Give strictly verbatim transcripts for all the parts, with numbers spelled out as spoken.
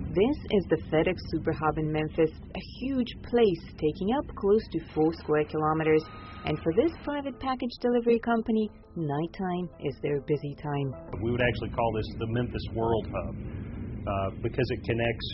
This is the FedEx Super Hub in Memphis, a huge place taking up close to four square kilometers. And for this private package delivery company, nighttime is their busy time. We would actually call this the Memphis World Hub uh, because it connects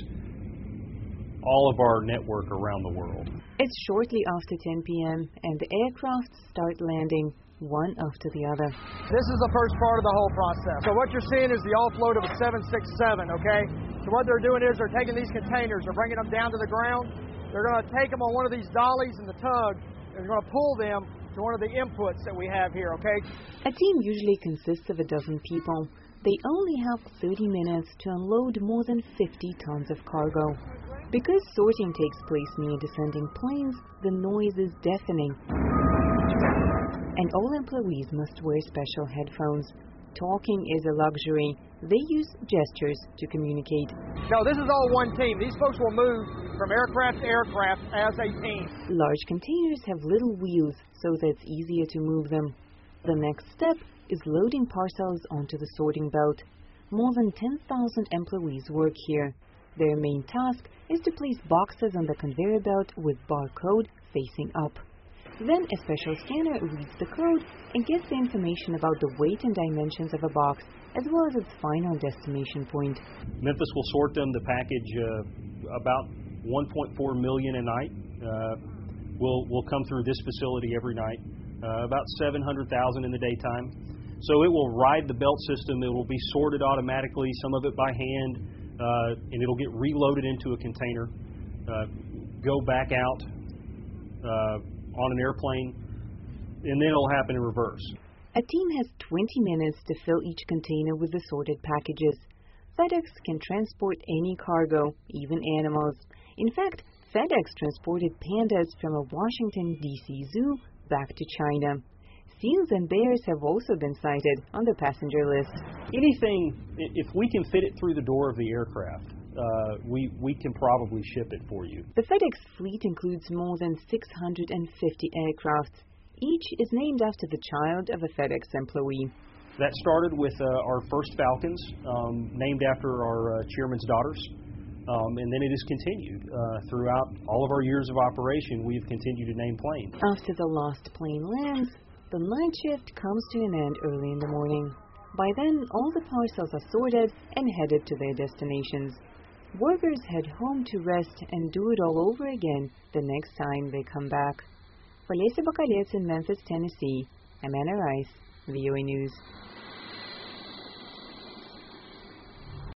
all of our network around the world. It's shortly after ten p.m. and the aircraft start landing one after the other. This is the first part of the whole process. So what you're seeing is the offload of a seven sixty-seven, okay? So what they're doing is they're taking these containers, they're bringing them down to the ground. They're going to take them on one of these dollies and the tug. They're going to pull them to one of the inputs that we have here, okay? A team usually consists of a dozen people. They only have thirty minutes to unload more than fifty tons of cargo. Because sorting takes place near descending planes, the noise is deafening. And all employees must wear special headphones. Talking is a luxury. They use gestures to communicate. No, this is all one team. These folks will move from aircraft to aircraft as a team. Large containers have little wheels, so that it's easier to move them. The next step is loading parcels onto the sorting belt. More than ten thousand employees work here. Their main task is to place boxes on the conveyor belt with barcode facing up. Then a special scanner reads the code and gets the information about the weight and dimensions of a box, as well as its final destination point. Memphis will sort them, the package, uh, about one point four million a night. Uh, will will come through this facility every night, uh, about seven hundred thousand in the daytime. So it will ride the belt system. It will be sorted automatically, some of it by hand, uh, and it'll get reloaded into a container, uh, go back out uh, on an airplane, and then it'll happen in reverse. A team has twenty minutes to fill each container with the sorted packages. FedEx can transport any cargo, even animals. In fact, FedEx transported pandas from a Washington, D C zoo back to China. Seals and bears have also been sighted on the passenger list. Anything, if we can fit it through the door of the aircraft, Uh, we, we can probably ship it for you. The FedEx fleet includes more than six hundred fifty aircraft. Each is named after the child of a FedEx employee. That started with uh, our first Falcons, um, named after our uh, chairman's daughters, um, and then it has continued. Uh, throughout all of our years of operation, we have continued to name planes. After the last plane lands, the night shift comes to an end early in the morning. By then, all the parcels are sorted and headed to their destinations. Workers head home to rest and do it all over again the next time they come back. For Lisa Bacalets in Memphis, Tennessee, I'm Anna Rice, V O A News.